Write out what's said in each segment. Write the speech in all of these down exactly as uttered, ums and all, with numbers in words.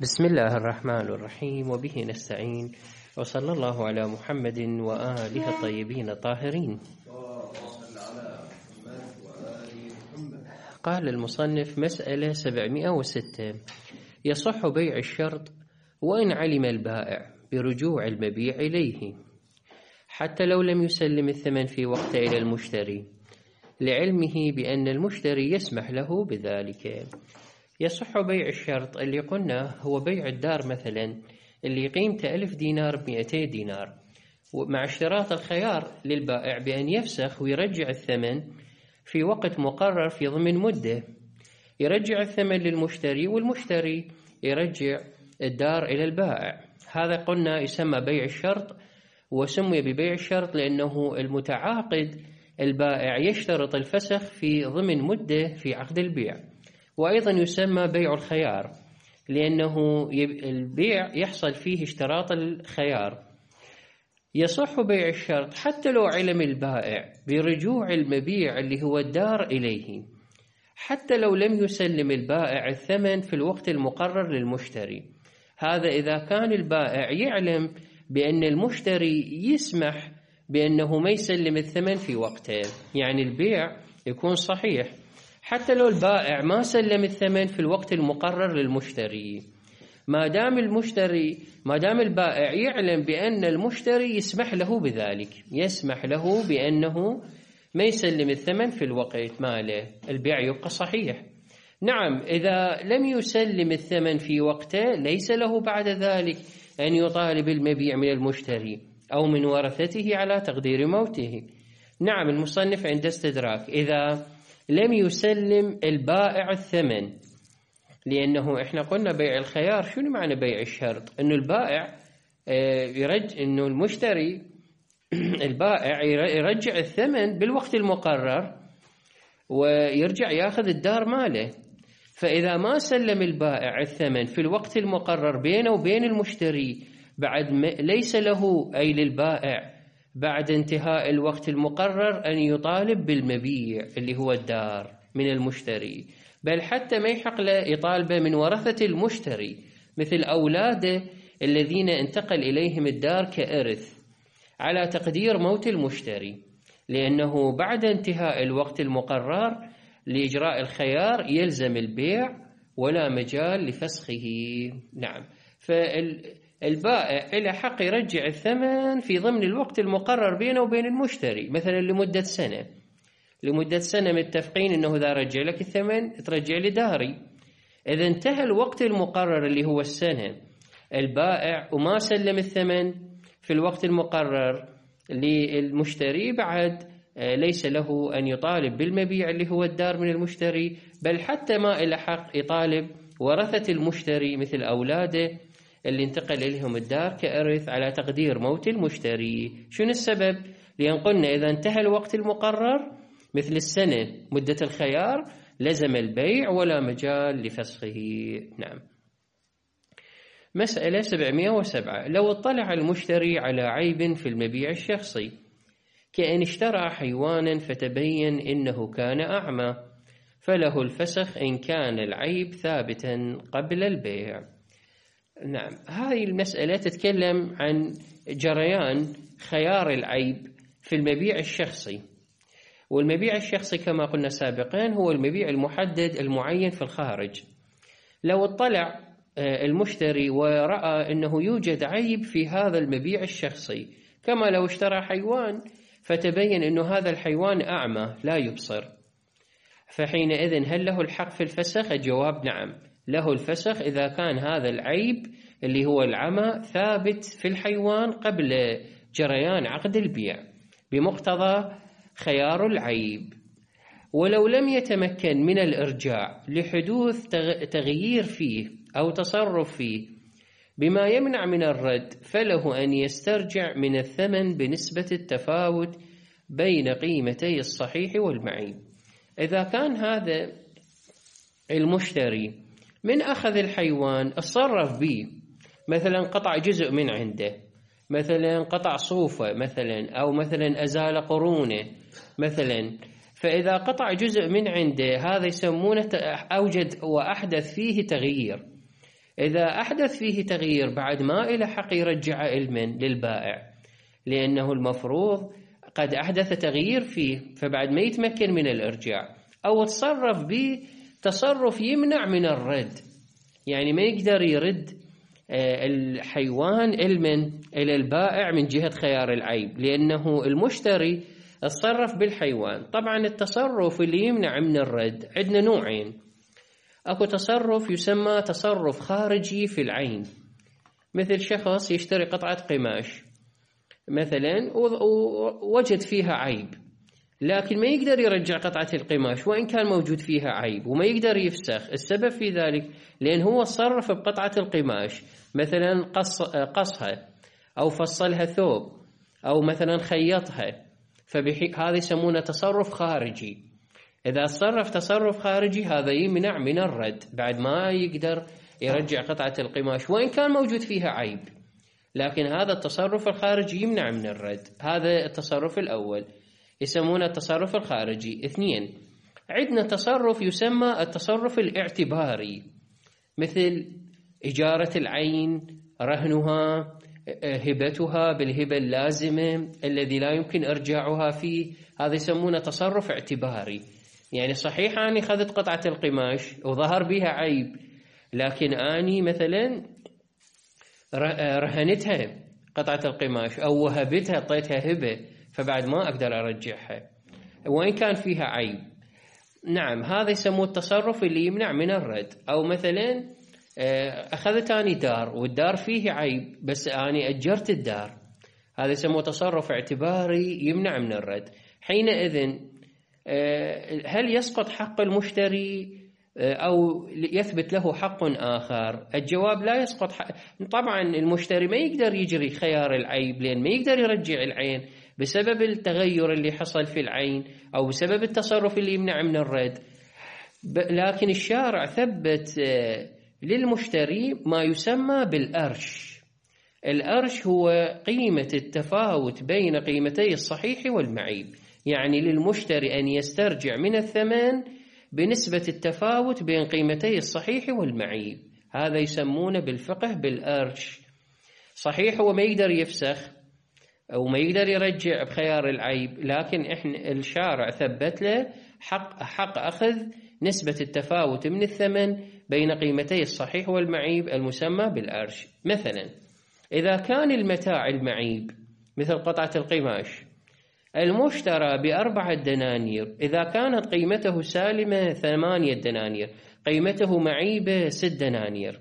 بسم الله الرحمن الرحيم، وبه نستعين، وصلى الله على محمد وآله الطيبين الطاهرين. قال المصنف: مسألة سبعمائة وستة: يصح بيع الشرط وإن علم البائع برجوع المبيع إليه حتى لو لم يسلم الثمن في وقته إلى المشتري، لعلمه بأن المشتري يسمح له بذلك. يصح بيع الشرط اللي قلنا هو بيع الدار مثلا اللي قيمته ألف دينار بمئتي دينار، ومع اشتراط الخيار للبائع بأن يفسخ ويرجع الثمن في وقت مقرر في ضمن مدة، يرجع الثمن للمشتري والمشتري يرجع الدار إلى البائع. هذا قلنا يسمى بيع الشرط، وسمي ببيع الشرط لأنه المتعاقد البائع يشترط الفسخ في ضمن مدة في عقد البيع. وأيضا يسمى بيع الخيار لأنه البيع يحصل فيه اشتراط الخيار. يصح بيع الشرط حتى لو علم البائع برجوع المبيع اللي هو الدار إليه، حتى لو لم يسلم البائع الثمن في الوقت المقرر للمشتري. هذا إذا كان البائع يعلم بأن المشتري يسمح بأنه ما يسلم الثمن في وقته، يعني البيع يكون صحيح حتى لو البائع ما سلم الثمن في الوقت المقرر للمشتري، ما دام المشتري ما دام البائع يعلم بأن المشتري يسمح له بذلك، يسمح له بأنه ما يسلم الثمن في الوقت ماله، البيع يبقى صحيح. نعم، إذا لم يسلم الثمن في وقته ليس له بعد ذلك أن يطالب المبيع من المشتري أو من ورثته على تقدير موته. نعم، المصنف عند استدراك إذا لم يسلم البائع الثمن، لأنه إحنا قلنا بيع الخيار. شنو معنى بيع الشرط؟ إنه البائع يرجع، إنه المشتري البائع يرجع الثمن بالوقت المقرر ويرجع ياخذ الدار ماله. فإذا ما سلم البائع الثمن في الوقت المقرر بينه وبين المشتري، بعد ليس له أي للبائع بعد انتهاء الوقت المقرر أن يطالب بالمبيع اللي هو الدار من المشتري، بل حتى ما يحق له يطالبه من ورثة المشتري مثل أولاده الذين انتقل إليهم الدار كإرث على تقدير موت المشتري، لأنه بعد انتهاء الوقت المقرر لإجراء الخيار يلزم البيع ولا مجال لفسخه. نعم، فالبائع له حق يرجع الثمن في ضمن الوقت المقرر بينه وبين المشتري، مثلا لمدة سنة لمدة سنة متفقين أنه إذا رجع لك الثمن ترجع لي داري. إذا انتهى الوقت المقرر اللي هو السنة البائع وما سلم الثمن في الوقت المقرر للمشتري، بعد ليس له أن يطالب بالمبيع اللي هو الدار من المشتري، بل حتى ما له حق يطالب ورثة المشتري مثل أولاده اللي انتقل إليهم الدار كإرث على تقدير موت المشتري. شنو السبب؟ لأن قلنا إذا انتهى الوقت المقرر مثل السنة مدة الخيار لزم البيع ولا مجال لفسخه. نعم. مسألة سبعمائة وسبعة: لو اطلع المشتري على عيب في المبيع الشخصي، كأن اشترى حيوانا فتبين إنه كان أعمى، فله الفسخ إن كان العيب ثابتا قبل البيع. نعم، هذه المسألة تتكلم عن جريان خيار العيب في المبيع الشخصي. والمبيع الشخصي كما قلنا سابقا هو المبيع المحدد المعين في الخارج. لو اطلع المشتري ورأى أنه يوجد عيب في هذا المبيع الشخصي، كما لو اشترى حيوان فتبين أنه هذا الحيوان أعمى لا يبصر، فحينئذ هل له الحق في الفسخ؟ الجواب نعم، له الفسخ إذا كان هذا العيب اللي هو العمى ثابت في الحيوان قبل جريان عقد البيع بمقتضى خيار العيب. ولو لم يتمكن من الإرجاع لحدوث تغيير فيه أو تصرف فيه بما يمنع من الرد، فله أن يسترجع من الثمن بنسبة التفاوت بين قيمتي الصحيح والمعيب. إذا كان هذا المشتري من أخذ الحيوان اتصرف به، مثلا قطع جزء من عنده، مثلا قطع صوفه مثلا، أو مثلا أزال قرونه مثلا، فإذا قطع جزء من عنده هذا يسمونه أوجد وأحدث فيه تغيير، إذا أحدث فيه تغيير بعد ما إلى حق يرجع علما للبائع، لأنه المفروض قد أحدث تغيير فيه فبعد ما يتمكن من الإرجاع، أو تصرف به تصرف يمنع من الرد، يعني ما يقدر يرد الحيوان علما إلى البائع من جهة خيار العيب، لأنه المشتري تصرف بالحيوان. طبعا التصرف اللي يمنع من الرد عندنا نوعين، أكو تصرف يسمى تصرف خارجي في العين، مثل شخص يشتري قطعة قماش مثلا ووجد فيها عيب، لكن ما يقدر يرجع قطعة القماش وإن كان موجود فيها عيب، وما يقدر يفسخ. السبب في ذلك لأن هو صرف بقطعة القماش، مثلا قص قصها أو فصلها ثوب أو مثلا خيطها، فهذا يسمونه تصرف خارجي. إذا تصرف تصرف خارجي هذا يمنع من الرد بعد ما يقدر يرجع قطعة القماش وإن كان موجود فيها عيب، لكن هذا التصرف الخارجي يمنع من الرد. هذا التصرف الأول يسمونه التصرف الخارجي. اثنين، عندنا تصرف يسمى التصرف الاعتباري، مثل إجارة العين، رهنها، هبتها بالهبة اللازمة الذي لا يمكن إرجاعها فيه، هذا يسمونه تصرف اعتباري. يعني صحيح أني أخذت قطعة القماش وظهر بها عيب، لكن أني مثلا رهنتها قطعة القماش أو وهبتها أعطيتها هبة، فبعد ما أقدر أرجعها وإن كان فيها عيب. نعم، هذا يسموه التصرف اللي يمنع من الرد. أو مثلا أخذت أني دار والدار فيه عيب بس أني أجرت الدار، هذا يسموه تصرف اعتباري يمنع من الرد. حينئذ هل يسقط حق المشتري أو يثبت له حق آخر؟ الجواب لا يسقط حق. طبعا المشتري ما يقدر يجري خيار العيب لأن ما يقدر يرجع العين بسبب التغير اللي حصل في العين أو بسبب التصرف اللي يمنع من الرد، لكن الشارع ثبت للمشتري ما يسمى بالأرش. الأرش هو قيمة التفاوت بين قيمتي الصحيح والمعيب، يعني للمشتري أن يسترجع من الثمن بنسبة التفاوت بين قيمتي الصحيح والمعيب. هذا يسمونه بالفقه بالأرش. صحيح هو ما يقدر يفسخ أو ما يقدر يرجع بخيار العيب، لكن إحنا الشارع ثبت له حق حق أخذ نسبة التفاوت من الثمن بين قيمتي الصحيح والمعيب المسمى بالأرش. مثلا إذا كان المتاع المعيب مثل قطعة القماش المشترى بأربعة دنانير، إذا كانت قيمته سالمة ثمانية دنانير، قيمته معيبة ست دنانير،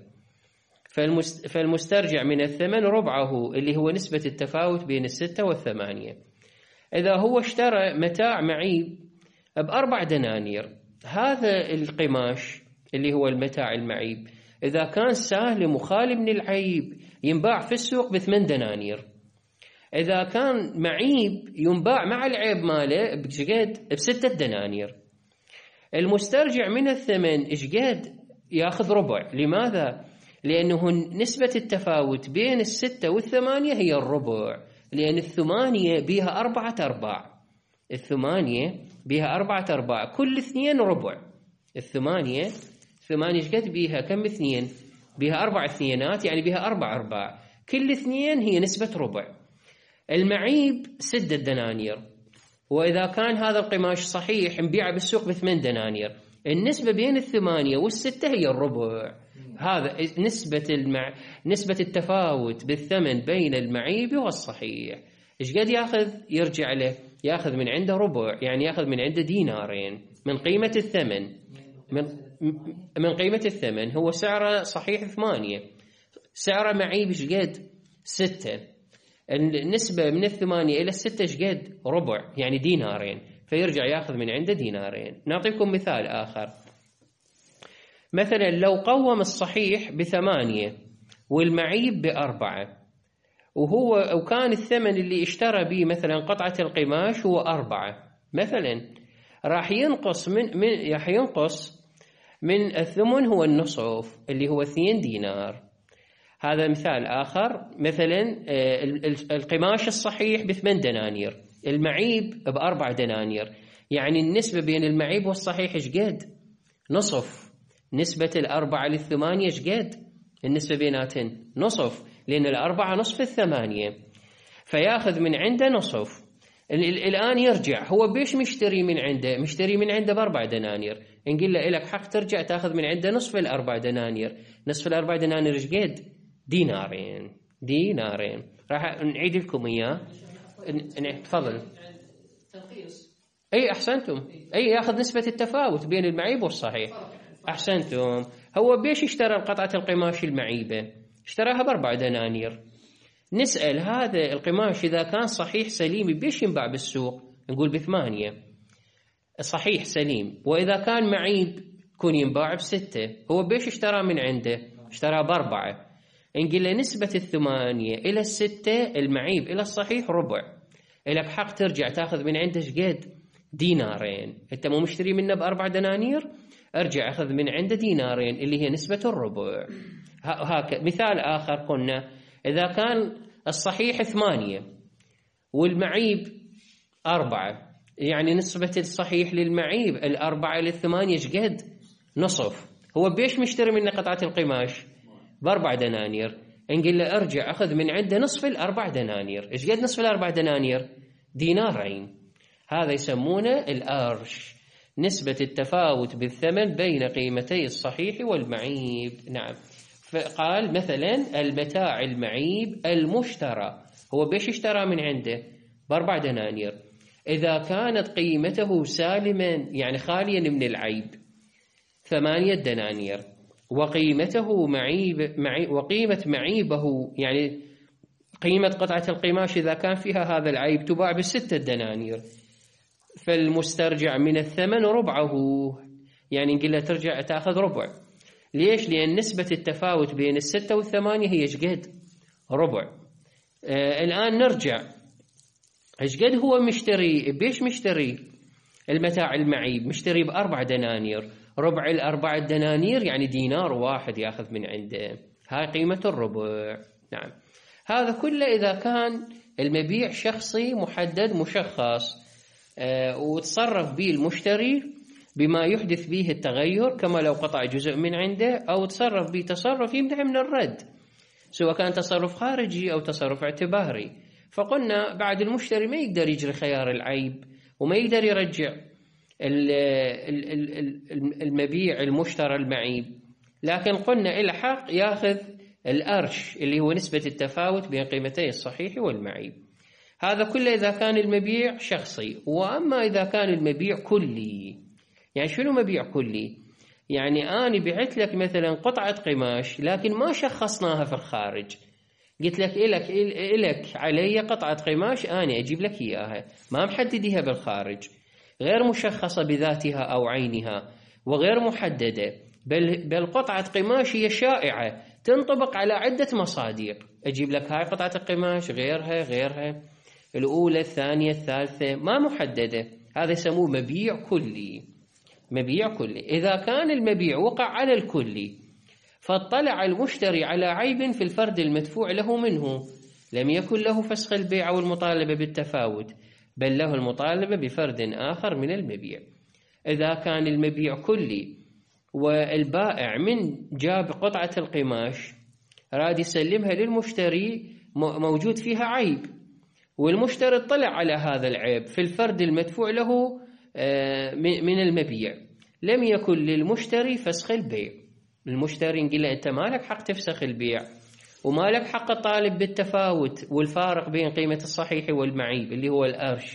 فالمسترجع من الثمن ربعه اللي هو نسبة التفاوت بين الستة والثمانية. إذا هو اشترى متاع معيب بأربع دنانير، هذا القماش اللي هو المتاع المعيب إذا كان سالم وخالي من العيب ينباع في السوق بثمان دنانير. إذا كان معيب ينباع مع العيب ماله بجد بستة دنانير. المسترجع من الثمن إشقد يأخذ ربع. لماذا؟ لأنه نسبة التفاوت بين الستة والثمانية هي الربع، لأن الثمانية بها أربعة أرباع، الثمانية بها أربعة أرباع، كل اثنين ربع. الثمانية ثمانية إشقد بها كم اثنين؟ بها أربع اثنينات، يعني بها أربع أرباع، كل اثنين هي نسبة ربع. المعيب ستة دنانير، وإذا كان هذا القماش صحيح نبيعه بالسوق بثمان دنانير، النسبة بين الثمانية والستة هي الربع. هذا نسبة المع... نسبة التفاوت بالثمن بين المعيب والصحيح. إيش قد يأخذ؟ يرجع له يأخذ من عنده ربع، يعني يأخذ من عنده دينارين من قيمة الثمن. من, من قيمة الثمن هو سعره صحيح ثمانية، سعره معيب إيش قد؟ ستة. النسبة من الثمانية إلى الستة إيش قد؟ ربع، يعني دينارين، فيرجع يأخذ من عنده دينارين. نعطيكم مثال آخر. مثلا لو قوم الصحيح بثمانية والمعيب بأربعة، وهو وكان الثمن اللي اشترى به مثلا قطعة القماش هو أربعة مثلا، راح ينقص من من راح ينقص من الثمن هو النصف اللي هو اثنين دينار. هذا مثال آخر. مثلا القماش الصحيح بثمان دنانير، المعيب بأربع دنانير، يعني النسبة بين المعيب والصحيح إيش قد؟ نصف. نسبة الأربعة للثمانية إيش قد؟ النسبة بيناتن نصف، لأن الأربعة نصف الثمانية، فياخذ من عنده نصف. الآن يرجع هو بيش مشتري من عنده؟ مشتري من عنده بأربع دنانير. نقول له إلك حق ترجع تاخذ من عنده نصف الأربع دنانير. نصف الأربع دنانير إيش قد؟ دينارين. دينارين. راح نعيد لكم إياه. تفضل. أي أحسنتم. أي ياخذ نسبة التفاوت بين المعيب والصحيح. أحسنتم. هو بيش اشترى قطعة القماش المعيبة؟ اشتراها بأربع دنانير. نسأل هذا القماش إذا كان صحيح سليم بيش ينباع بالسوق؟ نقول بثمانية صحيح سليم. وإذا كان معيب يكون ينباع بستة. هو بيش اشترى من عنده؟ اشترى بأربعة. نقول له نسبة الثمانية إلى الستة المعيب إلى الصحيح ربع. إلك حق ترجع تاخذ من عنده قد؟ دينارين. أنت مو مشتري منه بأربع دنانير، ارجع أخذ من عنده دينارين اللي هي نسبة الربع. هكذا. مثال آخر قلنا إذا كان الصحيح ثمانية والمعيب أربعة، يعني نسبة الصحيح للمعيب الأربعة للثمانية قد؟ نصف. هو بيش مشتري منه قطعة القماش؟ بأربع دنانير. نقول له ارجع أخذ من عنده نصف الأربع دنانير. إيش قد نصف الأربع دنانير؟ دينارين. هذا يسمونه الأرش، نسبة التفاوت بالثمن بين قيمتي الصحيح والمعيب. نعم. فقال مثلا المتاع المعيب المشترى، هو بيش اشترى من عنده؟ بأربع دنانير. إذا كانت قيمته سالما يعني خاليا من العيب ثمانية دنانير، وقيمته معيب معي وقيمة معيبه يعني قيمة قطعة القماش إذا كان فيها هذا العيب تباع بستة دنانير، فالمسترجع من الثمن ربعه. يعني نقول له ترجع تأخذ ربع. ليش؟ لأن نسبة التفاوت بين الستة والثمانية هي ايش قد؟ ربع. آه الآن نرجع ايش قد هو مشتري؟ بيش مشتري المتاع المعيب؟ مشتري بأربع دنانير. ربع الأربع دنانير يعني دينار واحد يأخذ من عنده. هاي قيمة الربع. نعم. هذا كله إذا كان المبيع شخصي محدد مشخص آه وتصرف به المشتري بما يحدث به التغير، كما لو قطع جزء من عنده أو تصرف به تصرف يمنع من الرد، سواء كان تصرف خارجي أو تصرف اعتباري. فقلنا بعد المشتري ما يقدر يجري خيار العيب وما يقدر يرجع المبيع المشترى المعيب، لكن قلنا إلى حق ياخذ الأرش اللي هو نسبة التفاوت بين قيمتي الصحيح والمعيب. هذا كله إذا كان المبيع شخصي. وأما إذا كان المبيع كلي، يعني شنو مبيع كلي؟ يعني أنا بعت لك مثلا قطعة قماش لكن ما شخصناها في الخارج، قلت لك إلك إلك علي قطعة قماش أنا أجيب لك إياها، ما محددها بالخارج، غير مشخصة بذاتها أو عينها وغير محددة، بل بل قطعة قماش هي شائعة تنطبق على عدة مصادر. أجيب لك هاي قطعة القماش غيرها غيرها الأولى الثانية الثالثة ما محددة. هذا يسموه مبيع كلي. مبيع كلي إذا كان المبيع وقع على الكلي فاطلع المشتري على عيب في الفرد المدفوع له منه، لم يكن له فسخ البيع أو المطالبة بالتفاوت، بل له المطالبة بفرد آخر من المبيع. إذا كان المبيع كلي والبائع من جاب قطعة القماش راد يسلمها للمشتري موجود فيها عيب، والمشتري اطلع على هذا العيب في الفرد المدفوع له من المبيع، لم يكن للمشتري فسخ البيع. المشتري نقول له أنت ما لك حق تفسخ البيع وما لك حق الطالب بالتفاوت والفارق بين قيمة الصحيح والمعيب اللي هو الأرش.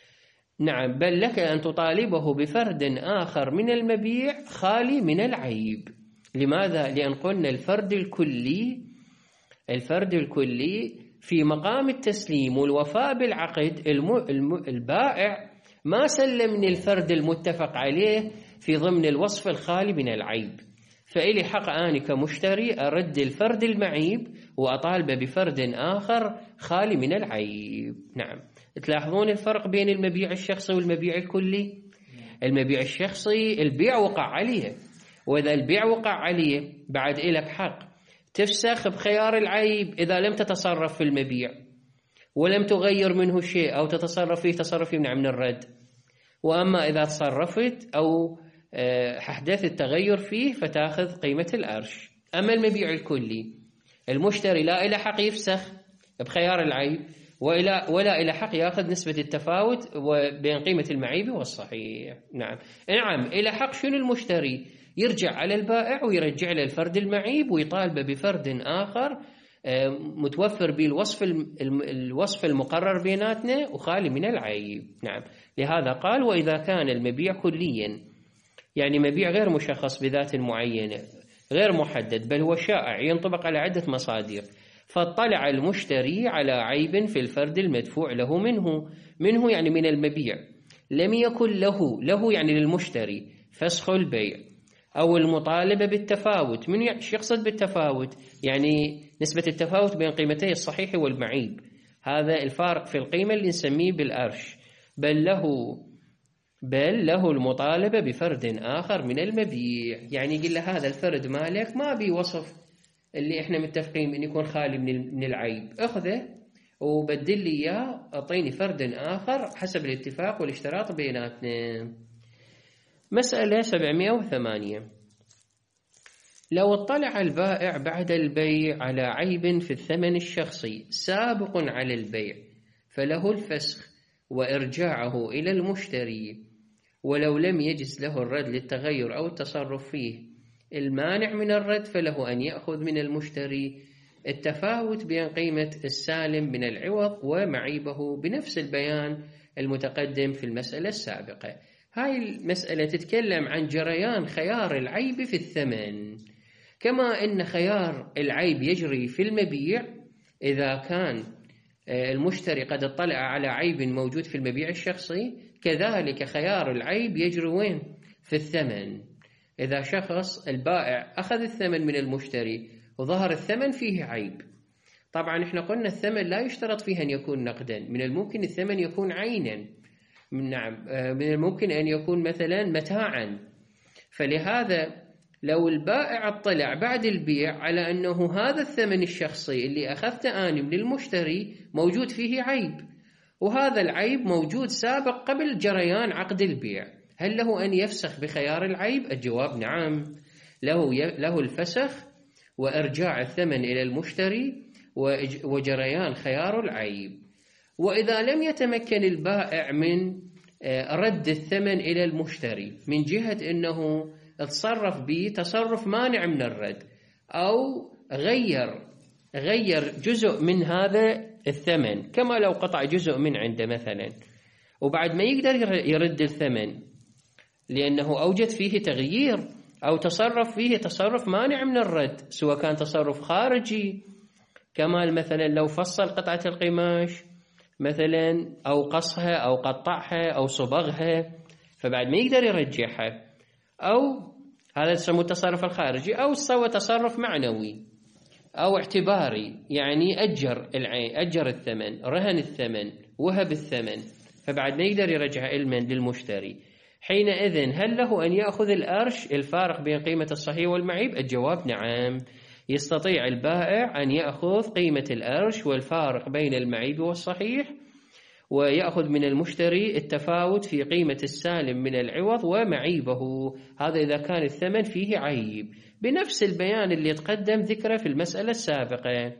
نعم، بل لك أن تطالبه بفرد آخر من المبيع خالي من العيب. لماذا؟ لأن قلنا الفرد الكلي الفرد الكلي في مقام التسليم والوفاء بالعقد. الم... الم... البائع ما سلمني الفرد المتفق عليه في ضمن الوصف الخالي من العيب، فإلي حق آني كمشتري أرد الفرد المعيب وأطالبه بفرد آخر خالي من العيب. نعم. تلاحظون الفرق بين المبيع الشخصي والمبيع الكلي؟ المبيع الشخصي البيع وقع عليه، وإذا البيع وقع عليه بعد إلك حق تفسخ بخيار العيب إذا لم تتصرف في المبيع ولم تغير منه شيء أو تتصرف فيه تصرف يمنع من الرد. وأما إذا تصرفت أو أحدث التغير فيه فتأخذ قيمة الأرش. أما المبيع الكلي المشتري لا إلى حق يفسخ بخيار العيب ولا ولا إلى حق يأخذ نسبة التفاوت بين قيمة المعيب والصحيح. نعم نعم إلى حق شنو المشتري؟ يرجع على البائع ويرجع له الفرد المعيب ويطالبه بفرد آخر متوفر به الوصف الوصف المقرر بيناتنا وخالي من العيب. نعم لهذا قال وإذا كان المبيع كليا، يعني مبيع غير مشخص بذات معينة غير محدد بل هو شائع ينطبق على عدة مصادر، فاطلع المشتري على عيب في الفرد المدفوع له منه منه يعني من المبيع، لم يكن له له يعني للمشتري فسخ البيع أو المطالبة بالتفاوت. من ايش يقصد بالتفاوت؟ يعني نسبة التفاوت بين قيمتي الصحيح والمعيب، هذا الفارق في القيمة اللي نسميه بالأرش، بل له بل له المطالبة بفرد آخر من المبيع. يعني يقول له هذا الفرد مالك ما بيوصف اللي احنا متفقين ان يكون خالي من العيب، اخذه وبدل لي اياه، اعطيني فرد آخر حسب الاتفاق والاشتراط بيناتنا. مسألة سبعمائة وثمانية، لو اطلع البائع بعد البيع على عيب في الثمن الشخصي سابق على البيع فله الفسخ وإرجاعه إلى المشتري، ولو لم يجز له الرد للتغير أو التصرف فيه المانع من الرد فله أن يأخذ من المشتري التفاوت بين قيمة السالم من العوض ومعيبه بنفس البيان المتقدم في المسألة السابقة. هاي المسألة تتكلم عن جريان خيار العيب في الثمن، كما أن خيار العيب يجري في المبيع إذا كان المشتري قد اطلع على عيب موجود في المبيع الشخصي، كذلك خيار العيب يجري وين؟ في الثمن. إذا شخص البائع أخذ الثمن من المشتري وظهر الثمن فيه عيب، طبعا احنا قلنا الثمن لا يشترط فيه أن يكون نقدا، من الممكن الثمن يكون عينا، نعم من الممكن أن يكون مثلا متاعا. فلهذا لو البائع اطلع بعد البيع على أنه هذا الثمن الشخصي اللي أخذته أنا من المشتري موجود فيه عيب، وهذا العيب موجود سابق قبل جريان عقد البيع، هل له أن يفسخ بخيار العيب؟ الجواب نعم، له له الفسخ وإرجاع الثمن إلى المشتري وجريان خيار العيب. وإذا لم يتمكن البائع من رد الثمن إلى المشتري من جهة أنه تصرف به تصرف مانع من الرد أو غير غير جزء من هذا الثمن، كما لو قطع جزء من عنده مثلا وبعد ما يقدر يرد الثمن لأنه أوجد فيه تغيير أو تصرف فيه تصرف مانع من الرد، سواء كان تصرف خارجي كما مثلا لو فصل قطعة القماش مثلا أو قصها أو قطعها أو صبغها فبعد ما يقدر يرجعها، أو هذا يسمى التصرف الخارجي، أو سوى تصرف معنوي أو اعتباري، يعني أجر العين أجر الثمن رهن الثمن وهب الثمن فبعد ما يقدر يرجع علما للمشتري، حينئذ هل له أن يأخذ الأرش الفارق بين قيمة الصحيح والمعيب؟ الجواب نعم، يستطيع البائع أن يأخذ قيمة الأرش والفارق بين المعيب والصحيح ويأخذ من المشتري التفاوت في قيمة السالم من العوض ومعيبه، هذا إذا كان الثمن فيه عيب، بنفس البيان اللي تقدم ذكره في المسألة السابقة.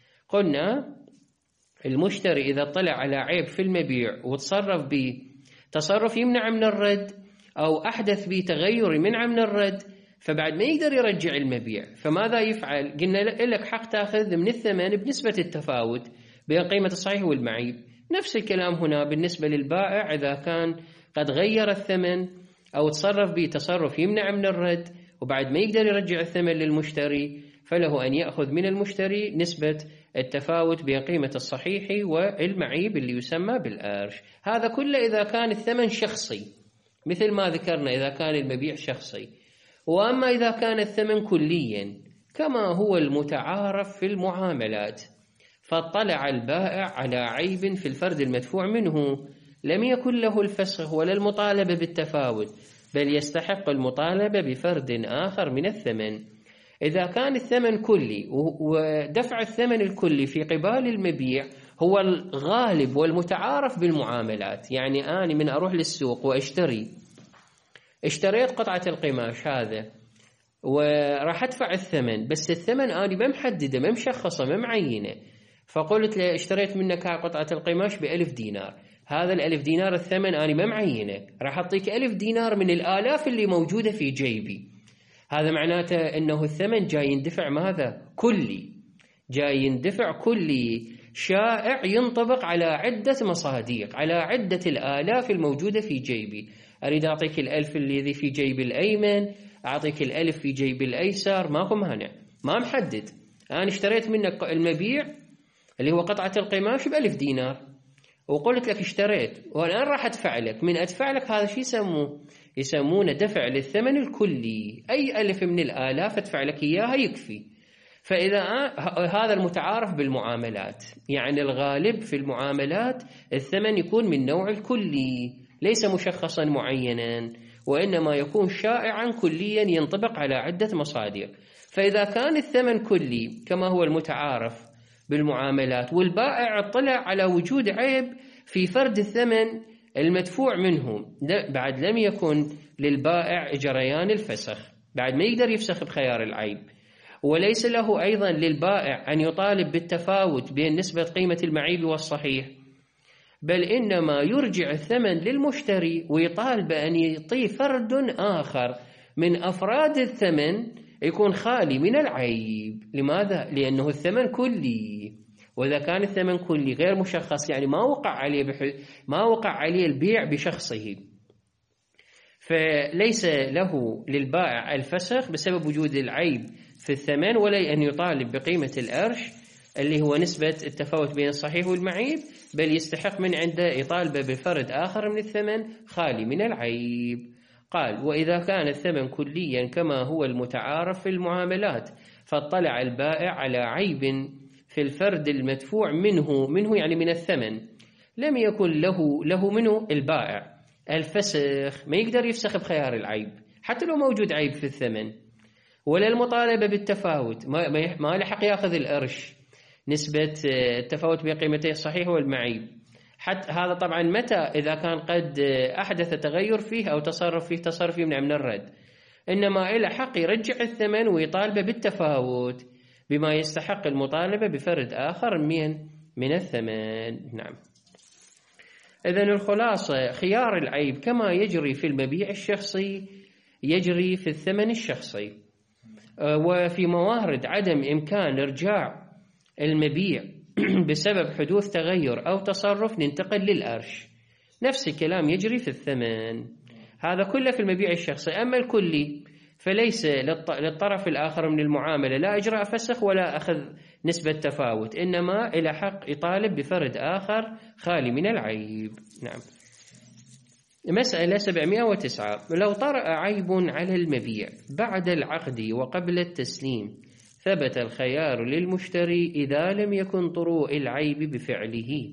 قلنا المشتري إذا طلع على عيب في المبيع وتصرف به تصرف يمنع من الرد أو أحدث به تغير يمنع من الرد، فبعد ما يقدر يرجع المبيع فماذا يفعل؟ قلنا لك حق تأخذ من الثمن بنسبة التفاوت بين قيمة الصحيح والمعيب. نفس الكلام هنا بالنسبة للبائع إذا كان قد غير الثمن أو تصرف به تصرف يمنع من الرد وبعد ما يقدر يرجع الثمن للمشتري فله أن يأخذ من المشتري نسبة التفاوت بين قيمة الصحيح والمعيب اللي يسمى بالأرش. هذا كله إذا كان الثمن شخصي مثل ما ذكرنا إذا كان المبيع شخصي. وأما إذا كان الثمن كليا كما هو المتعارف في المعاملات، فاطلع البائع على عيب في الفرد المدفوع منه لم يكن له الفسخ ولا المطالبة بالتفاوت، بل يستحق المطالبة بفرد آخر من الثمن. إذا كان الثمن كلي ودفع الثمن الكلي في قبال المبيع هو الغالب والمتعارف بالمعاملات، يعني أنا من أروح للسوق واشتري اشتريت قطعة القماش هذا وراح أدفع الثمن، بس الثمن أنا ما محددة ما مشخصة ما معينة، فقلت له اشتريت منك قطعة القماش بألف دينار، هذا الألف دينار الثمن أنا ما معينة، راح أعطيك ألف دينار من الآلاف اللي موجودة في جيبي. هذا معناته أنه الثمن جاي يندفع ماذا؟ كلي، جاي يندفع كلي شائع ينطبق على عدة مصاديق، على عدة الآلاف الموجودة في جيبي. أريد أعطيك الألف الذي في جيب الأيمن، أعطيك الألف في جيب الأيسر، ماكو مانع، ما محدد. أنا اشتريت منك المبيع اللي هو قطعة القماش بألف دينار، وقلت لك اشتريت والآن راح أدفع لك. من أدفع لك هذا شيء يسموه يسمونه دفع للثمن الكلي، أي ألف من الآلاف أدفع لك إياها يكفي. فإذا هذا المتعارف بالمعاملات، يعني الغالب في المعاملات الثمن يكون من نوع الكلي ليس مشخصا معينا، وإنما يكون شائعا كليا ينطبق على عدة مصادر. فإذا كان الثمن كلي كما هو المتعارف بالمعاملات، والبائع اطلع على وجود عيب في فرد الثمن المدفوع منه، بعد لم يكن للبائع جريان الفسخ، بعد ما يقدر يفسخ بخيار العيب، وليس له أيضا للبائع أن يطالب بالتفاوت بين نسبة قيمة المعيب والصحيح، بل إنما يرجع الثمن للمشتري ويطالب أن يعطيه فرد آخر من أفراد الثمن يكون خالي من العيب. لماذا؟ لأنه الثمن كلي، وإذا كان الثمن كلي غير مشخص يعني ما وقع عليه بح... ما وقع عليه البيع بشخصه، فليس له للبائع الفسخ بسبب وجود العيب في الثمن، ولا أن يطالب بقيمة القرش اللي هو نسبة التفاوت بين الصحيح والمعيب، بل يستحق من عنده يطالب بفرد آخر من الثمن خالي من العيب. قال: وإذا كان الثمن كليا كما هو المتعارف في المعاملات، فاطلع البائع على عيب في الفرد المدفوع منه منه يعني من الثمن، لم يكن له له منه البائع الفسخ، ما يقدر يفسخ بخيار العيب حتى لو موجود عيب في الثمن، ولا المطالبة بالتفاوت، ما ما لحق ياخذ القرش نسبة التفاوت بين قيمتي الصحيح والمعيب. حتى هذا طبعا متى؟ إذا كان قد أحدث تغير فيه أو تصرف فيه تصرف يمنع من الرد، إنما إلى حق يرجع الثمن ويطالب بالتفاوت بما يستحق المطالبة بفرد آخر من من الثمن. نعم. إذن الخلاصة: خيار العيب كما يجري في المبيع الشخصي يجري في الثمن الشخصي، وفي موارد عدم إمكان إرجاع المبيع بسبب حدوث تغير أو تصرف ننتقل للقرش. نفس الكلام يجري في الثمن، هذا كله في المبيع الشخصي. أما الكلي فليس للطرف الآخر من المعاملة لا إجراء فسخ ولا أخذ نسبة تفاوت، إنما إلى حق يطالب بفرد آخر خالي من العيب. نعم. مسألة سبعمائة وتسعة: لو طرأ عيب على المبيع بعد العقد وقبل التسليم، ثبت الخيار للمشتري إذا لم يكن طروء العيب بفعله.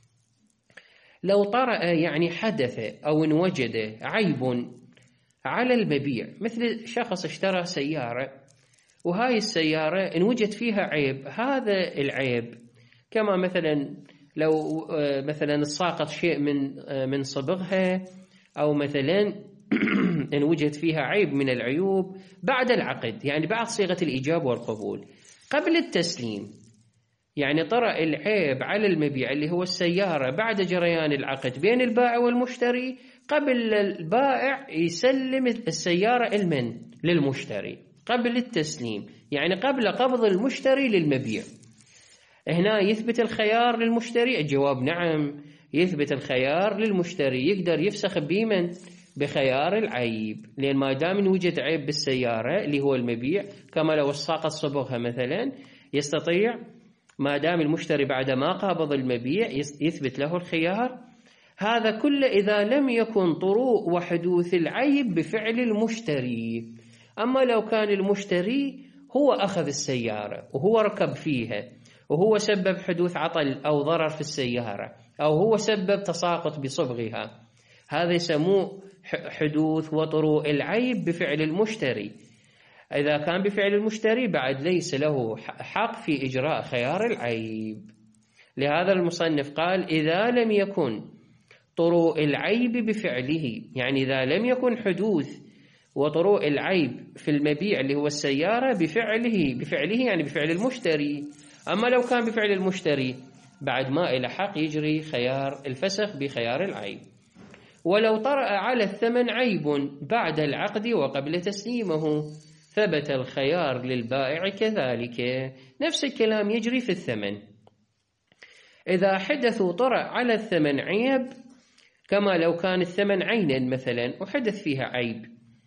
لو طرأ يعني حدث أو انوجد عيب على المبيع، مثل شخص اشترى سيارة وهاي السيارة انوجد فيها عيب، هذا العيب كما مثلا لو مثلا ساقط شيء من من صبغها، أو مثلا إن وجد فيها عيب من العيوب بعد العقد، يعني بعد صيغة الإيجاب والقبول قبل التسليم، يعني طرأ العيب على المبيع اللي هو السيارة بعد جريان العقد بين البائع والمشتري، قبل البائع يسلم السيارة المن للمشتري قبل التسليم، يعني قبل قبض المشتري للمبيع. هنا يثبت الخيار للمشتري؟ الجواب نعم، يثبت الخيار للمشتري، يقدر يفسخ بمن؟ بخيار العيب، لأن ما دام وجد عيب بالسيارة اللي هو المبيع، كما لو ساقط صبغها مثلا، يستطيع ما دام المشتري بعد ما قابض المبيع يثبت له الخيار. هذا كله إذا لم يكن طروء وحدوث العيب بفعل المشتري. أما لو كان المشتري هو أخذ السيارة وهو ركب فيها وهو سبب حدوث عطل أو ضرر في السيارة، أو هو سبب تساقط بصبغها، هذا يسموه حدوث وطروء العيب بفعل المشتري. إذا كان بفعل المشتري بعد ليس له حق في إجراء خيار العيب. لهذا المصنف قال: إذا لم يكن طروء العيب بفعله، يعني إذا لم يكن حدوث وطروء العيب في المبيع اللي هو السيارة بفعله بفعله يعني بفعل المشتري. أما لو كان بفعل المشتري بعد ما إلى حق يجري خيار الفسخ بخيار العيب. ولو طرأ على الثمن عيب بعد العقد وقبل تسليمه ثبت الخيار للبائع كذلك. نفس الكلام يجري في الثمن. إذا حدث وطرأ على الثمن عيب، كما لو كان الثمن عينا مثلا وحدث فيها عيب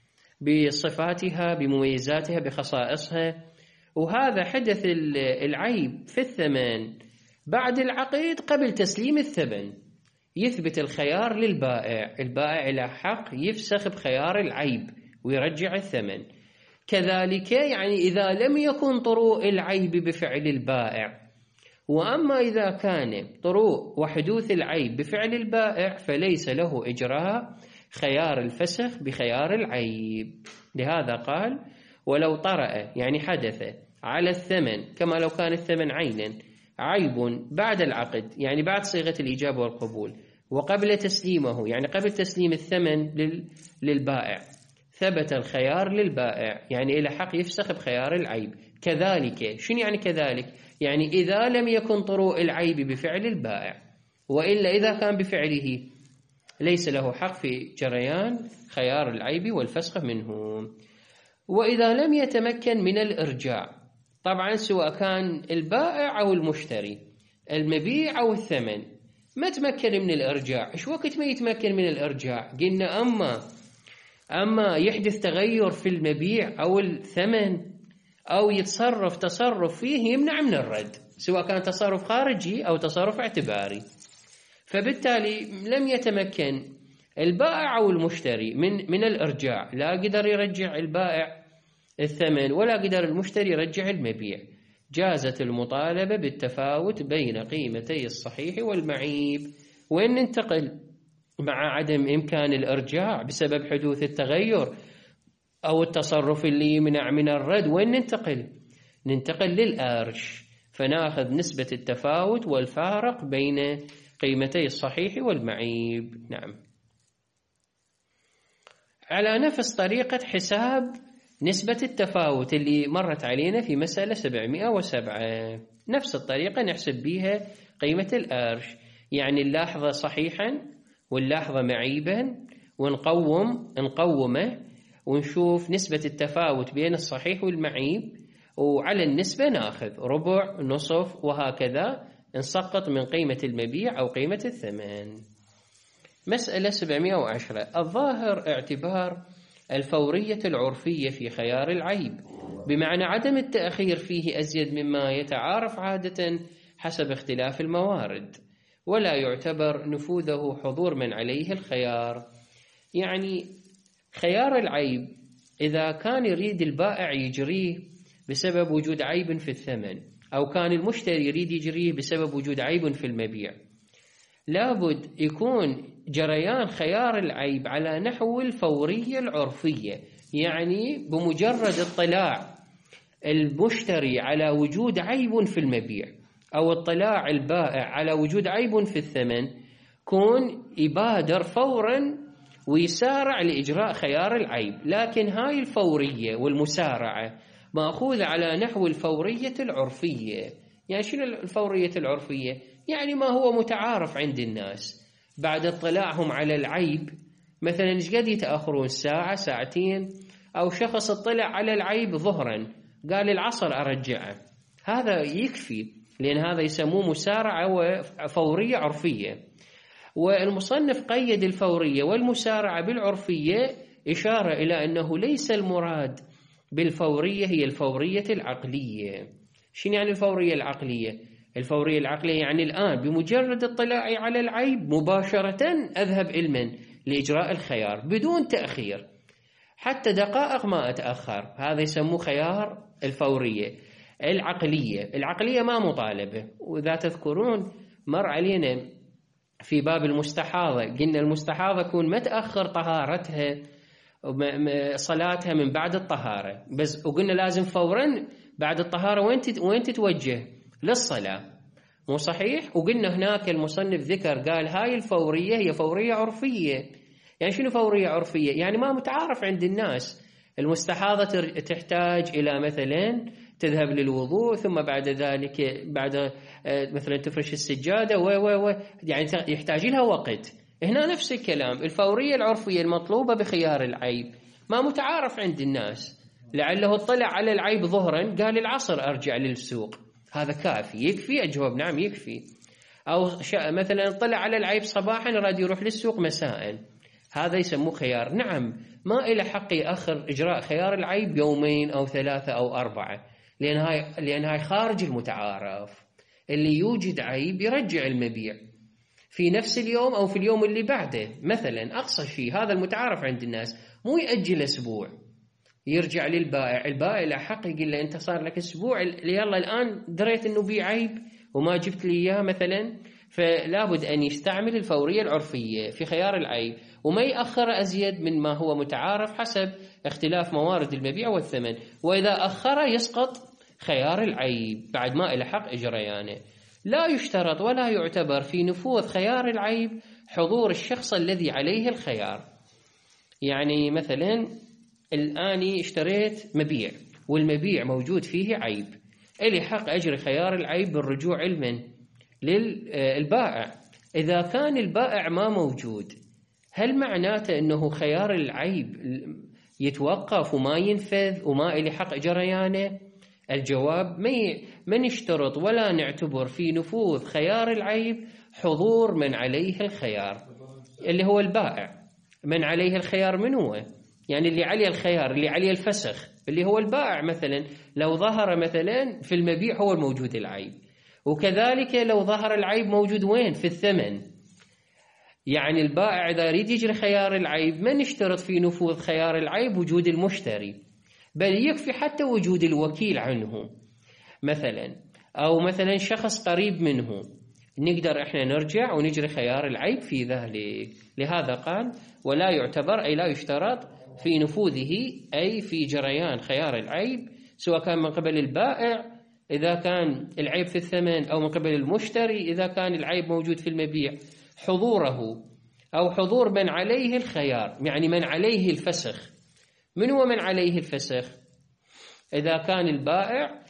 بصفاتها بمميزاتها بخصائصها، وهذا حدث العيب في الثمن بعد العقد قبل تسليم الثمن، يثبت الخيار للبائع. البائع له حق يفسخ بخيار العيب ويرجع الثمن. كذلك يعني إذا لم يكن طروء العيب بفعل البائع. وأما إذا كان طروء وحدوث العيب بفعل البائع فليس له إجراء خيار الفسخ بخيار العيب. لهذا قال ولو طرأ يعني حدث على الثمن كما لو كان الثمن عينا عيب بعد العقد يعني بعد صيغة الإجابة والقبول وقبل تسليمه يعني قبل تسليم الثمن للبائع، ثبت الخيار للبائع يعني إلى حق يفسخ بخيار العيب. كذلك شنو يعني كذلك؟ يعني إذا لم يكن طروء العيب بفعل البائع، وإلا إذا كان بفعله ليس له حق في جريان خيار العيب والفسخ منه. وإذا لم يتمكن من الإرجاع، طبعا سواء كان البائع أو المشتري المبيع أو الثمن ما تمكن من الإرجاع. إيش وقت ما يتمكن من الإرجاع؟ قلنا أما أما يحدث تغير في المبيع أو الثمن أو يتصرف تصرف فيه يمنع من الرد، سواء كان تصرف خارجي أو تصرف اعتباري. فبالتالي لم يتمكن البائع أو المشتري من من الإرجاع، لا قدر يرجع البائع الثمن ولا قدر المشتري يرجع المبيع، جازت المطالبة بالتفاوت بين قيمتي الصحيح والمعيب. وين ننتقل مع عدم إمكان الإرجاع بسبب حدوث التغير أو التصرف اللي يمنع من الرد؟ وين ننتقل؟ ننتقل للأرش، فناخذ نسبة التفاوت والفارق بين قيمتي الصحيح والمعيب. نعم. على نفس طريقة حساب نسبة التفاوت اللي مرت علينا في مسألة سبعمائة وسبعة، نفس الطريقة نحسب بها قيمة الأرش، يعني نلاحظه صحيحا ونلاحظه معيبا ونقوم نقومه ونشوف نسبة التفاوت بين الصحيح والمعيب، وعلى النسبة ناخذ ربع نصف وهكذا نسقط من قيمة المبيع أو قيمة الثمن. مسألة سبعمائة وعشرة. الظاهر اعتبار الفورية العرفية في خيار العيب، بمعنى عدم التأخير فيه أزيد مما يتعارف عادة حسب اختلاف الموارد، ولا يعتبر نفوذه حضور من عليه الخيار. يعني خيار العيب إذا كان يريد البائع يجريه بسبب وجود عيب في الثمن، أو كان المشتري يريد يجريه بسبب وجود عيب في المبيع، لابد يكون جريان خيار العيب على نحو الفورية العرفية. يعني بمجرد اطلاع المشتري على وجود عيب في المبيع أو اطلاع البائع على وجود عيب في الثمن، كون يبادر فورا ويسارع لإجراء خيار العيب. لكن هاي الفورية والمسارعة مأخوذة على نحو الفورية العرفية. يعني شنو الفورية العرفية؟ يعني ما هو متعارف عند الناس بعد اطلاعهم على العيب، مثلا ايش قد يتأخرون ساعة ساعتين، أو شخص اطلع على العيب ظهرا قال العصر أرجعه، هذا يكفي، لأن هذا يسموه مسارعة وفورية عرفية. والمصنف قيد الفورية والمسارعة بالعرفية إشارة إلى أنه ليس المراد بالفورية هي الفورية العقلية. شنو يعني الفورية العقلية؟ الفورية العقلية يعني الآن بمجرد اطلاعي على العيب مباشرة أذهب علما لإجراء الخيار بدون تأخير، حتى دقائق ما أتأخر، هذا يسموه خيار الفورية العقلية. العقلية ما مطالبة. وإذا تذكرون مر علينا في باب المستحاضة، قلنا المستحاضة يكون ما تأخر طهارتها صلاتها من بعد الطهارة بس، وقلنا لازم فورا بعد الطهارة وين وين تتوجه للصلاة، مو صحيح؟ وقلنا هناك المصنف ذكر قال هاي الفورية هي فورية عرفية، يعني شنو فورية عرفية؟ يعني ما متعارف عند الناس. المستحاضة تحتاج إلى مثلا تذهب للوضوء، ثم بعد ذلك بعد مثلا تفرش السجادة و و و يعني يحتاج لها وقت. هنا نفس الكلام، الفورية العرفية المطلوبة بخيار العيب ما متعارف عند الناس. لعله اطلع على العيب ظهرا قال العصر أرجع للسوق، هذا كافي يكفي؟ أجواب نعم يكفي. أو مثلا اطلع على العيب صباحا راد يروح للسوق مساء، هذا يسموه خيار. نعم ما إلى حق يأخر إجراء خيار العيب يومين أو ثلاثة أو أربعة، لأن هاي لأن هاي خارج المتعارف. اللي يوجد عيب يرجع المبيع في نفس اليوم أو في اليوم اللي بعده مثلا، أقصى شيء هذا المتعارف عند الناس. مو يأجل أسبوع يرجع للبائع، البائع له حق يقول له أنت صار لك أسبوع يلا الآن دريت أنه بي عيب وما جبت لي إياه مثلا. فلا بد أن يستعمل الفورية العرفية في خيار العيب، وما يأخر أزيد من ما هو متعارف حسب اختلاف موارد المبيع والثمن. وإذا أخر يسقط خيار العيب بعد ما إلى حق إجريانه. لا يشترط ولا يعتبر في نفوذ خيار العيب حضور الشخص الذي عليه الخيار. يعني مثلا الآن اشتريت مبيع والمبيع موجود فيه عيب، إلي حق أجري خيار العيب بالرجوع علما للبائع. إذا كان البائع ما موجود، هل معناته أنه خيار العيب يتوقف وما ينفذ وما إلي حق جريانه؟ الجواب ما نشترط ولا نعتبر في نفوذ خيار العيب حضور من عليه الخيار اللي هو البائع. من عليه الخيار من هو؟ يعني اللي عليه الخيار اللي عليه الفسخ اللي هو البائع. مثلا لو ظهر مثلا في المبيع هو الموجود العيب، وكذلك لو ظهر العيب موجود وين؟ في الثمن. يعني البائع إذا يريد يجري خيار العيب ما نشترط في نفوذ خيار العيب وجود المشتري، بل يكفي حتى وجود الوكيل عنه مثلا، أو مثلا شخص قريب منه، نقدر إحنا نرجع ونجري خيار العيب في ذلك. لهذا قال ولا يعتبر أي لا يشترط في نفوذه أي في جريان خيار العيب، سواء كان من قبل البائع إذا كان العيب في الثمن، أو من قبل المشتري إذا كان العيب موجود في المبيع، حضوره أو حضور من عليه الخيار. يعني من عليه الفسخ. من هو من عليه الفسخ؟ إذا كان البائع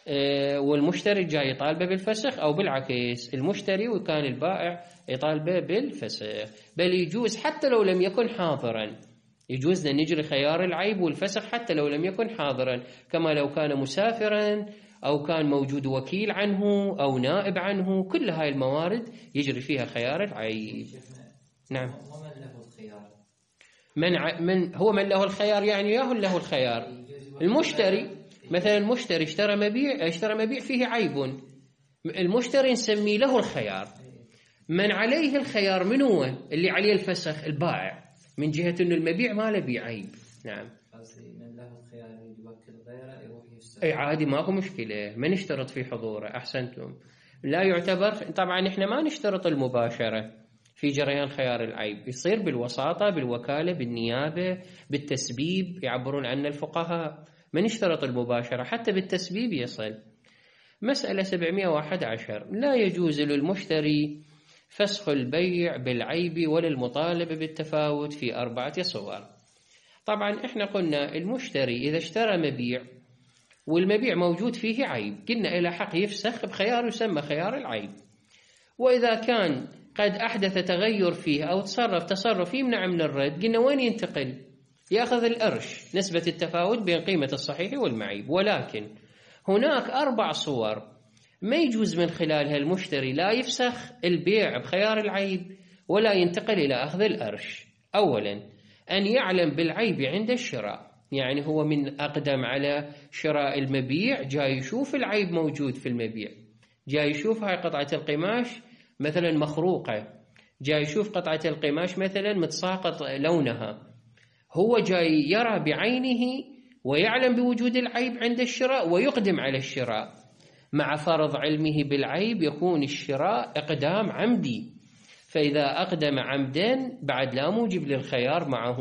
والمشتري جاي يطالبه بالفسخ، أو بالعكس المشتري وكان البائع يطالبه بالفسخ. بل يجوز حتى لو لم يكن حاضرا، يجوز أن نجري خيار العيب والفسخ حتى لو لم يكن حاضرا، كما لو كان مسافرا أو كان موجود وكيل عنه أو نائب عنه. كل هاي الموارد يجري فيها خيار العيب. نعم. ومن له الخيار؟ من, ع... من هو من له الخيار؟ يعني ياهو له الخيار المشتري. مثلا المشتري اشترى مبيع اشترى مبيع فيه عيب، المشتري نسمي له الخيار. من عليه الخيار من هو؟ اللي عليه الفسخ البائع، من جهة أنه المبيع ما له بيه عيب. نعم. من له الخيار يوكل غيره يروح يشتري. أي عادي ماكو مشكلة، ما نشترط في حضوره. أحسنتم. لا يعتبر. طبعا إحنا ما نشترط المباشرة في جريان خيار العيب، يصير بالوساطة بالوكالة بالنيابة بالتسبيب يعبرون عنه الفقهاء. ما نشترط المباشرة، حتى بالتسبيب يصل. مسألة سبعمائة وواحد عشر. لا يجوز للمشتري فسخ البيع بالعيب ولا المطالبة بالتفاوت في أربعة صور. طبعا إحنا قلنا المشتري إذا اشترى مبيع والمبيع موجود فيه عيب، قلنا إلى حق يفسخ بخيار يسمى خيار العيب. وإذا كان قد أحدث تغير فيه أو تصرف تصرف يمنع من الرد، قلنا وين ينتقل؟ يأخذ القرش، نسبة التفاوت بين قيمة الصحيح والمعيب. ولكن هناك أربع صور ما يجوز من خلالها المشتري لا يفسخ البيع بخيار العيب ولا ينتقل إلى أخذ القرش. أولا أن يعلم بالعيب عند الشراء، يعني هو من أقدم على شراء المبيع جاي يشوف العيب موجود في المبيع، جاي يشوف هاي قطعة القماش مثلا مخروقة، جاي يشوف قطعة القماش مثلا متساقط لونها، هو جاي يرى بعينه ويعلم بوجود العيب عند الشراء ويقدم على الشراء. مع فرض علمه بالعيب يكون الشراء إقدام عمدي، فإذا أقدم عمدا بعد لا موجب للخيار معه.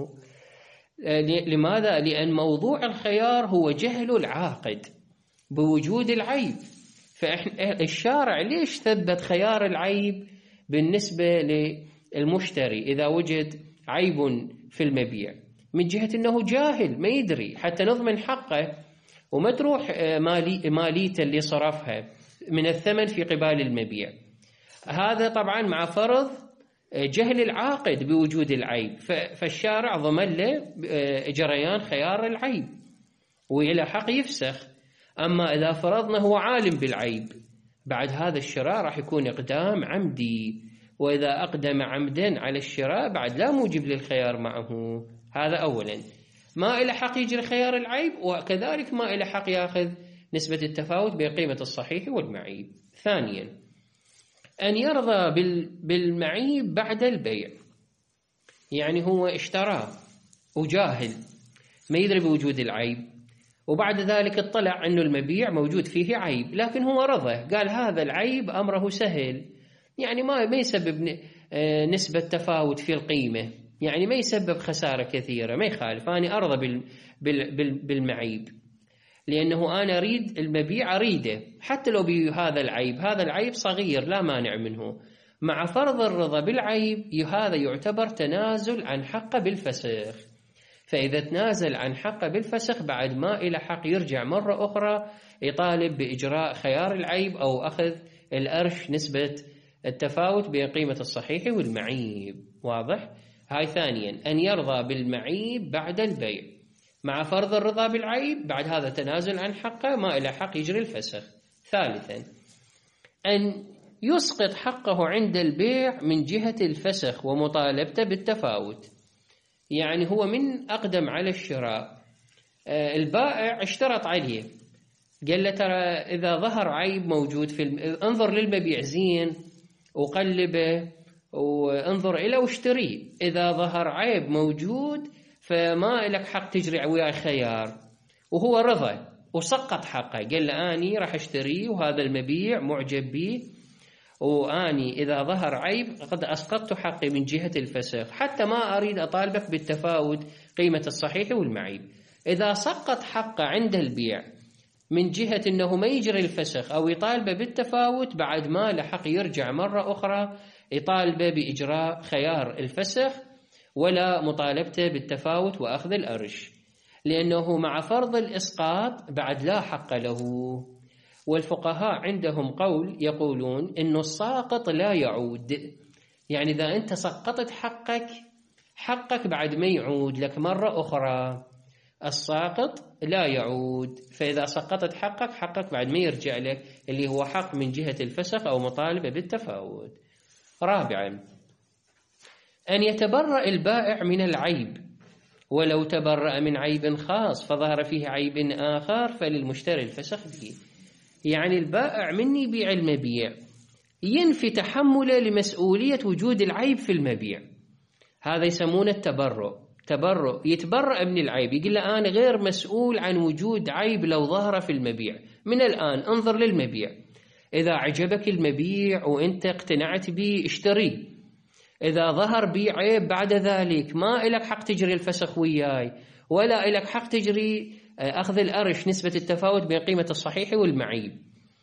لماذا؟ لأن موضوع الخيار هو جهل العاقد بوجود العيب. فالشارع ليش ثبت خيار العيب بالنسبة للمشتري؟ إذا وجد عيب في المبيع، من جهة أنه جاهل ما يدري، حتى نضمن حقه وما تروح مالي ماليته اللي صرفها من الثمن في قبال المبيع. هذا طبعا مع فرض جهل العاقد بوجود العيب، فالشارع ضمن له جريان خيار العيب وإلى حق يفسخ. أما إذا فرضنا هو عالم بالعيب، بعد هذا الشراء راح يكون إقدام عمدي، وإذا أقدم عمدا على الشراء بعد لا موجب للخيار معه. هذا أولا، ما إلى حق يجري خيار العيب، وكذلك ما إلى حق يأخذ نسبة التفاوت بين قيمة الصحيح والمعيب. ثانيا، أن يرضى بالمعيب بعد البيع، يعني هو اشتراه وجاهل ما يدري بوجود العيب، وبعد ذلك اطلع أنه المبيع موجود فيه عيب، لكن هو رضى، قال هذا العيب أمره سهل، يعني ما ما يسبب نسبة تفاوت في القيمة، يعني ما يسبب خسارة كثيرة، ما يخالف، أنا أرضى بالمعيب لأنه أنا أريد المبيع أريده حتى لو بهذا العيب، هذا العيب صغير لا مانع منه. مع فرض الرضا بالعيب هذا يعتبر تنازل عن حقه بالفسخ، فإذا تنازل عن حقه بالفسخ بعد ما إلى حق يرجع مرة أخرى يطالب بإجراء خيار العيب أو أخذ الأرش نسبة التفاوت بين قيمة الصحيح والمعيب. واضح؟ هاي ثانيا، أن يرضى بالمعيب بعد البيع، مع فرض الرضا بالعيب بعد هذا تنازل عن حقه ما إلى حق يجري الفسخ. ثالثا، أن يسقط حقه عند البيع من جهة الفسخ ومطالبته بالتفاوت، يعني هو من أقدم على الشراء، البائع اشترط عليه، قال له ترى إذا ظهر عيب موجود في الم... انظر للمبيع زين وقلبه وانظر إليه واشتريه، إذا ظهر عيب موجود فما لك حق تجري وياه خيار، وهو رضى وسقط حقه، قال له أني راح اشتريه وهذا المبيع معجب به، وأني إذا ظهر عيب قد أسقطت حقي من جهة الفسخ حتى ما أريد أطالبك بالتفاوت قيمة الصحيح والمعيب. إذا سقط حقه عند البيع من جهة أنه ما يجري الفسخ أو يطالبه بالتفاوت بعد ما لحق يرجع مرة أخرى يطالبه بإجراء خيار الفسخ ولا مطالبته بالتفاوت وأخذ الأرش، لأنه مع فرض الإسقاط بعد لا حق له. والفقهاء عندهم قول يقولون إنه الساقط لا يعود، يعني إذا أنت سقطت حقك حقك بعد ما يعود لك مرة أخرى، الساقط لا يعود، فإذا سقطت حقك حقك بعد ما يرجع لك اللي هو حق من جهة الفسخ أو مطالبة بالتفاوت. رابعا، أن يتبرأ البائع من العيب، ولو تبرأ من عيب خاص فظهر فيه عيب آخر فللمشتري الفسخ به، يعني البائع من يبيع المبيع ينفي تحمله لمسؤولية وجود العيب في المبيع، هذا يسمونه التبرؤ. تبرؤ يتبرأ من العيب، يقول له أنا غير مسؤول عن وجود عيب لو ظهر في المبيع، من الآن انظر للمبيع، إذا عجبك المبيع وإنت اقتنعت به اشتريه، إذا ظهر بي عيب بعد ذلك ما إلك حق تجري الفسخ وياي ولا إلك حق تجري أخذ الأرش نسبة التفاوت بين قيمة الصحيح والمعيب.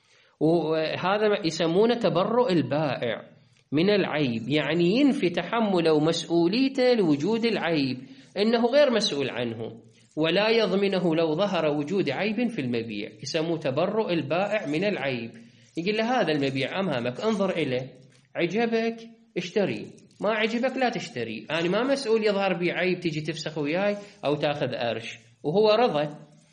وهذا يسمونه تبرؤ البائع من العيب، يعني ينفي تحمله ومسؤوليته لوجود العيب، إنه غير مسؤول عنه ولا يضمنه لو ظهر وجود عيب في المبيع، يسموه تبرؤ البائع من العيب. يقول له هذا المبيع أمامك انظر إليه، عجبك اشتري، ما عجبك لا تشتري، أنا ما مسؤول يظهر بي عيب تيجي تفسخ وياي أو تأخذ أرش. وهو رضى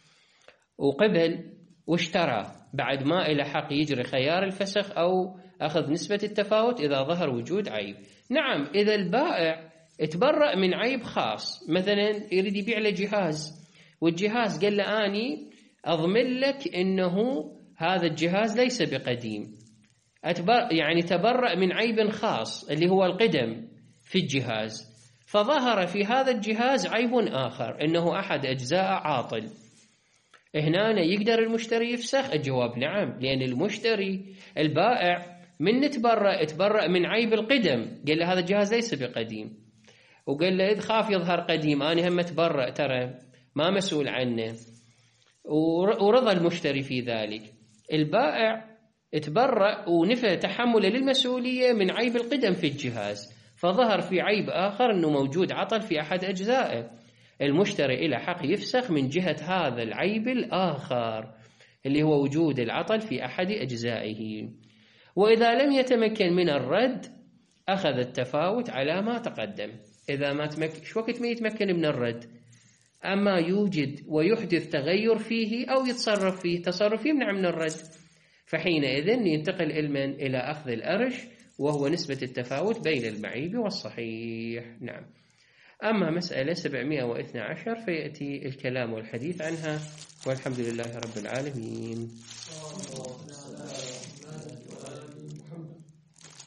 وقبل واشترى بعد ما إلى حق يجري خيار الفسخ أو أخذ نسبة التفاوت إذا ظهر وجود عيب. نعم، إذا البائع اتبرأ من عيب خاص، مثلا يريد يبيع له جهاز والجهاز قال له أني أضمن لك إنه هذا الجهاز ليس بقديم، أتبر يعني تبرأ من عيب خاص اللي هو القدم في الجهاز، فظهر في هذا الجهاز عيب آخر إنه أحد أجزاء عاطل، هنا يقدر المشتري يفسخ؟ الجواب نعم، لأن المشتري البائع من تبرأ تبرأ من عيب القدم، قال له هذا الجهاز ليس بقديم، وقال له إذ خاف يظهر قديم أنا هم تبرأ ترى ما مسؤول عنه، ورضى المشتري في ذلك. البائع تبرأ ونفى تحمله للمسؤولية من عيب القدم في الجهاز، فظهر في عيب آخر أنه موجود عطل في أحد أجزائه، المشتري إلى حق يفسخ من جهة هذا العيب الآخر اللي هو وجود العطل في أحد أجزائه. وإذا لم يتمكن من الرد أخذ التفاوت على ما تقدم. إذا ما تمكن، شو وقت ما يتمكن من الرد؟ أما يوجد ويحدث تغير فيه أو يتصرف فيه تصرف يمنع من الرد، فحينئذ ينتقل المن إلى أخذ الأرش، وهو نسبة التفاوت بين المعيب والصحيح. نعم. أما مسألة سبعمائة واثني عشر فيأتي الكلام والحديث عنها، والحمد لله رب العالمين.